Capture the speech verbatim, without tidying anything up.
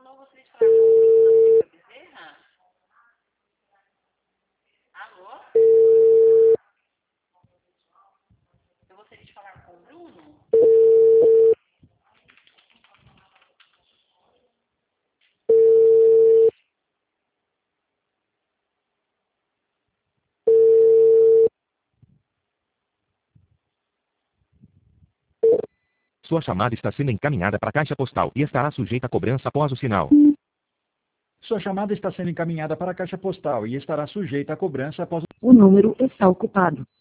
Alô, gostaria de falar com o Bruno da Silva Bezerra? Alô? Eu gostaria de falar com o Bruno. Sua chamada está sendo encaminhada para a caixa postal e estará sujeita a cobrança após o sinal. Sua chamada está sendo encaminhada para a caixa postal e estará sujeita a cobrança após O número está ocupado.